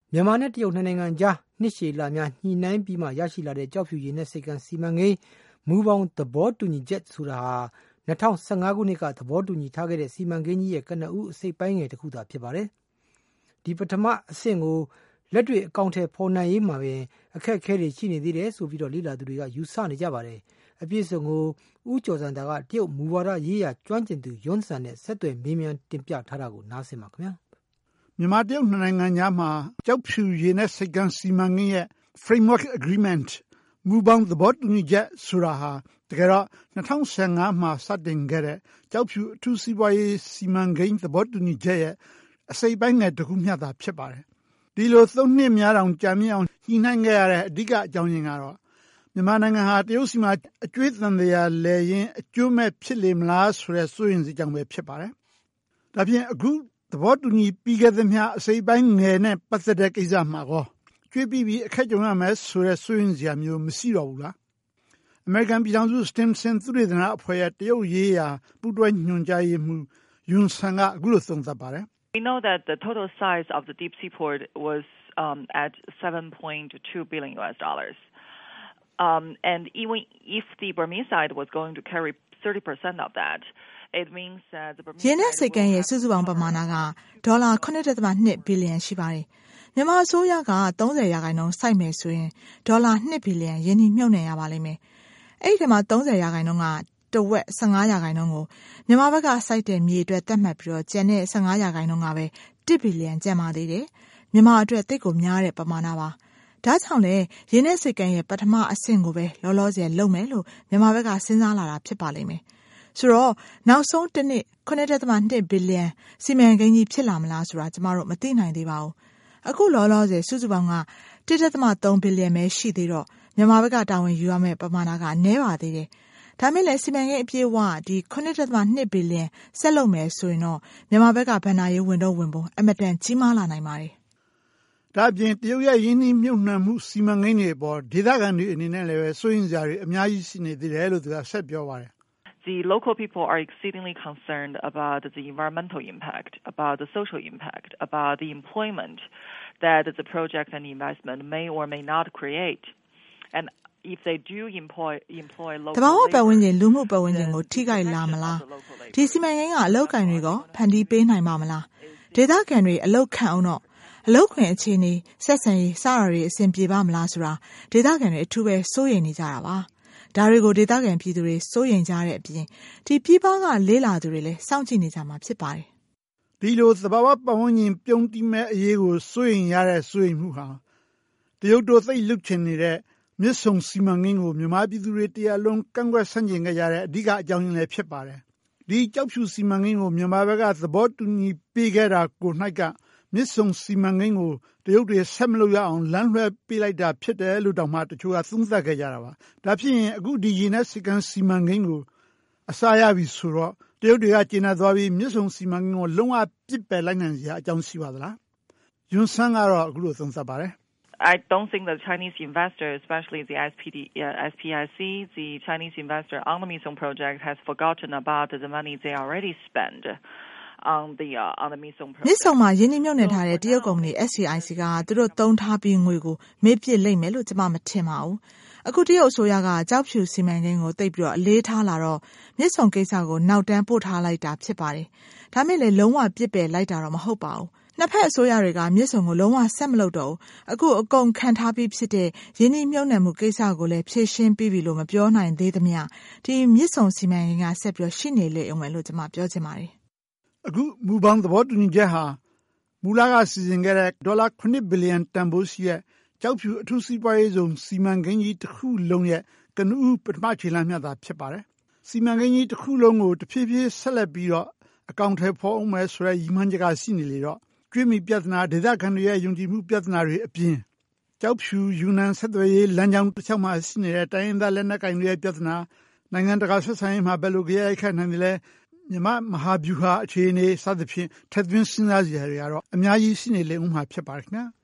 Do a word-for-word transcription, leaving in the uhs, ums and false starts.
မြန်မာနဲ့တရုတ်နှစ်နိုင်ငံကြားနှစ်ရှည်လများညှိနှိုင်းပြီးမှရရှိလာတဲ့ကျောက်ဖြူရေနက်ဆိပ်ကမ်းစီမံကိန်းမူပေါင်းသဘောတူညီချက်ဆိုတာဟာ၂၀၁၅ခုနှစ်ကသဘောတူညီထားခဲ့တဲ့စီမံကိန်းကြီးရဲ့ကနဦးအစိတ်ပိုင်းငယ်တစ်ခုသာဖြစ်ပါတယ်။ဒီပထမအဆင့်ကိုလက်တွေ့အကောင့်ထဲပေါ်နိုင်ရေးမှာပင်အခက်အခဲတွေရှိနေသေးတယ်ဆိုပြီးတော့လေ့လာသူတွေကယူဆနေကြပါတယ်။အပြည့်စုံကိုဦးကျော်စံတာကတရုတ်မူဝါဒရေးရာကျွမ်းကျင်သူယွန်းဆန်နဲ့ဆက်သွယ်မေးမြန်းတင်ပြထားတာကိုနားဆင်ပါခင်ဗျာ။မြန်မာတရုတ်နှစ်နိုင်ငံကြားမှာကျောက်ဖြူရေနက်ဆိပ်ကမ်းစီမံကိန်းရဲ့ Framework Agreement မူပေါင်းသဘောတူညီချက်ဆိုတာဟာတကယ်တော့၂၀၁၅မှာစတင်ခဲ့တဲ့ကျောက်ဖြူအထူးစီးပွားရေးစီမံကိန်းသဘောတူညီချက်ရဲ့အစိတ်ပိုင်းငယ်တစ်ခုမျှသာဖြစ်ပါတယ်။ဒီလိုသုံးနှစ်များတောင်ကြာမြင့်အောင်ညှိနှိုင်းခဲ့ရတဲ့အဓိကအကြောင်းရင်းကတော့မြန်မာနိုင်ငံဟာတရုတ်စီမှာအကျွေးသံသရာလဲရင်းအကျိုးမဲ့ဖြစ်လေမလားဆိုတဲ့စိုးရိမ်စိတ်ကြောင့်ပဲဖြစ်ပါတယ်။ဒါဖြင့်အခုသဘောတူညီပြီးခဲ့သမျှအစိတ်ပိုင်းငယ်နဲ့ပတ်သက်တဲ့ကိစ္စမှာကောကျွေးပြီးပြီးအခက်ကြုံရမယ်ဆိုတဲ့စိုးရိမ်စရာမျိုးမရှိတော့ဘူးလား။အမေရိကန်ပြည်ထောင်စု Stimson သုတေသနအဖွဲ့ရဲ့တရုတ်ရေးရာပူးတွဲညွှန်ကြားရေးမှူးယွန်းဆန်ကအခုလိုသုံးသပ်ပါတယ်။ We know that the total size of the deep sea port was um, at seven point two billion U S dollars. Um, and even if the Burmese side was going to carry thirty percent of that, it means that the Burmese ရေနက်ဆိပ်ကမ်းရဲ့စုစုပေါင်းပမာဏကဒေါ်လာ ခုနစ်ဒသမနှစ် ဘီလီယံရှိပါတယ်။မြန်မာအစိုးရကသုံးဆယ်ရာခိုင်နှုန်းစိုက်မယ်ဆိုရင်ဒေါ်လာနှစ်ဘီလီယံရင်းနှီးမြှုပ်နှံရပါလိမ့်မယ်။အဲ့ဒီထဲမှာသုံးဆယ်ရာခိုင်နှုန်းကတဝက်၁၅ရာခိုင်နှုန်းကိုမြန်မာဘက်ကစိုက်တဲ့မြေအတွက်သတ်မှတ်ပြီးတော့ကျန်တဲ့၁၅ရာခိုင်နှုန်းကပဲတစ်ဘီလီယံကျန်ပါသေးတယ်။မြန်မာအတွက်သိပ်ကိုများတဲ့ပမာဏပါ။ဒါကြောင့်လေရေနက်ဆိပ်ကမ်းရဲ့ပထမအဆင့်ကိုပဲလောလောဆယ်လုပ်မယ်လို့မြန်မာဘက်ကစဉ်းစားလာတာဖြစ်ပါလိမ့်မယ်။ဆိုတော့နောက်ဆုံးတစ်နှစ် ခုနစ်ဒသမနှစ် ဘီလီယံစီမံကိန်းကြီးဖြစ်လာမလားဆိုတာကျမတို့မသိနိုင်သေးပါဘူး။အခုလောလောဆယ်စုစုပေါင်းက တစ်ဒသမသုံး ဘီလီယံပဲရှိသေးတော့မြန်မာဘက်ကတာဝန်ယူရမယ့်ပမာဏကနည်းပါသေးတယ်။ဒါမဲ့လည်းစီမံကိန်းအပြည့်အဝဒီ ခုနစ်ဒသမနှစ် ဘီလီယံဆက်လုပ်မယ်ဆိုရင်တော့မြန်မာဘက်ကဘဏ္ဍာရေးဝင်တော့ဝင်ပုံအမတန်ကြီးမားလာနိုင်ပါတယ်။ဒါပြင်တရုတ်ရဲ့ရင်းနှီးမြှုပ်နှံမှုစီမံကိန်းတွေပေါ်ဒေသခံတွေအနေနဲ့လည်းစိုးရိမ်စရာတွေအများကြီးရှိနေသေးတယ်လို့သူကဆက်ပြောပါတယ်။ The local people are exceedingly concerned about the environmental impact, about the social impact, about the employment that the project and investment may or may not create. And if they do employ employ local တဘာဝပတ်ဝန်းကျင်လူမှုပတ်ဝန်းကျင်ကိုထိခိုက်လာမလားဒီစီမံကိန်းကအလောက်ကန်တွေကဖန်တီးပေးနိုင်ပါမလားဒေသခံတွေအလောက်ခံအောင်တော့အလောက်ခွင်အခြေအနေဆက်ဆံရေးစတာတွေအဆင်ပြေပါမလားဆိုတာဒေသခံတွေအထူးပဲစိုးရိမ်နေကြတာပါဒါတွေကိုဒေသခံပြည်သူတွေစိုးရိမ်ကြတဲ့အပြင်ဒီပြည်ပကလေးလာသူတွေလည်းစောင့်ကြည့်နေကြမှာဖြစ်ပါတယ်ဒီလိုသဘာဝပတ်ဝန်းကျင်ပြုံးတိမဲ့အရေးကိုစိုးရိမ်ရတဲ့စိုးရိမ်မှုဟာတရုတ်တို့သိလုချင်နေတဲ့မြစ်ဆုံစီမံကိန်းကိုမြန်မာပြည်သူတွေတရားလုံးကန့်ကွက်ဆန့်ကျင်ကြတဲ့အဓိကအကြောင်းရင်းလည်းဖြစ်ပါတယ်ဒီကြောက်ဖြူစီမံကိန်းကိုမြန်မာဘက်ကသဘောတူညီပေးခဲ့တာကို၌ကမြစ်ဆုံစီမံကိန်းကိုတရုတ်တွေဆက်မလုပ်ရအောင်လမ်းလွှဲပေးလိုက်တာဖြစ်တယ်လို့တောင်မှတချို့ကသုံးသပ်ခဲ့ကြတာပါဒါဖြစ်ရင်အခုဒီရေနက်ဆိပ်ကမ်းစီမံကိန်းကိုအစားရပြီဆိုတော့တရုတ်တွေကကျေနပ်သွားပြီးမြစ်ဆုံစီမံကိန်းကိုလုံးဝပြစ်ပယ်လိုက်နိုင်စရာအကြောင်းရှိပါသလားယွန်းဆန်ကတော့အခုလိုသုံးသပ်ပါတယ် I don't think the Chinese investor, especially the S P D, uh, S P I C, the Chinese investor on the Misong project, has forgotten about the money they already spent on the uh, on the Misong project. မြစ်ဆုံမှာယင်းနှမြုပ်နှံထားတဲ့တရုတ်ကုမ္ပဏီ S P I C ကသူတို့တုံးထားပြီးငွေကိုမေ့ပစ်လိုက်မယ်လို့ကျွန်မမထင်ပါဘူး။အခုတရုတ်အစိုးရကကြောက်ဖြူစီမံကိန်းကိုတိတ်ပြီးတော့အလေးထားလာတော့မြစ်ဆုံကိစ္စကိုနောက်တန်းပို့ထားလိုက်တာဖြစ်ပါတယ်။ဒါမဲ့လည်းလုံးဝပြစ်ပယ်လိုက်တာတော့မဟုတ်ပါဘူး။နှစ်ဖက်အစိုးရတွေကမြစ်ဆုံကိုလုံးဝဆက်မလုပ်တော့အခုအကုန်ခံထားပြီးဖြစ်တဲ့ရင်းနှီးမြှုပ်နှံမှုကိစ္စကိုလည်းဖြည့်ရှင်းပြီးပြီလို့မပြောနိုင်သေးသမျှဒီမြစ်ဆုံစီမံကိန်းကဆက်ပြီးရှိနေလေအောင်လို့ကျွန်မပြောချင်ပါတယ်အခုမူပေါင်းသဘောတူညီချက်ဟာမူလကစီစဉ်ခဲ့တဲ့ဒေါ်လာခုနစ်ဘီလီယံတန်ဖိုးရှိတဲ့ကျောက်ဖြူအထူးစီးပွားရေးဇုံစီမံကိန်းကြီးတစ်ခုလုံးရဲ့ကနဦးပထမခြေလှမ်းမျှသာဖြစ်ပါတယ်စီမံကိန်းကြီးတစ်ခုလုံးကိုတဖြည်းဖြည်းဆက်လက်ပြီးတော့အကောင့်ထဲပေါ်အောင်မယ်ဆိုတဲ့ရည်မှန်းချက်ကရှိနေလေတော့ကျွေးမီပြဿနာဒေသခံတွေရဲ့ယုံကြည်မှုပြဿနာတွေအပြင်ကျောက်ဖြူယူနန်ဆက်သွယ်ရေးလမ်းကြောင်းတစ်ချောင်းမှာရှိနေတဲ့တိုင်းရင်းသားလက်နက်ကိုင်တွေရဲ့ပြဿနာနိုင်ငံတကာဆက်ဆံရေးမှာဘယ်လိုကြရိုက်ခတ်နိုင်တယ်လဲမြန်မာမဟာဗျူဟာအခြေအနေစသဖြင့်ထပ်သွင်းစဉ်းစားစရာတွေကတော့အများကြီးရှိနေလေဦးမှာဖြစ်ပါတယ်ခင်ဗျာ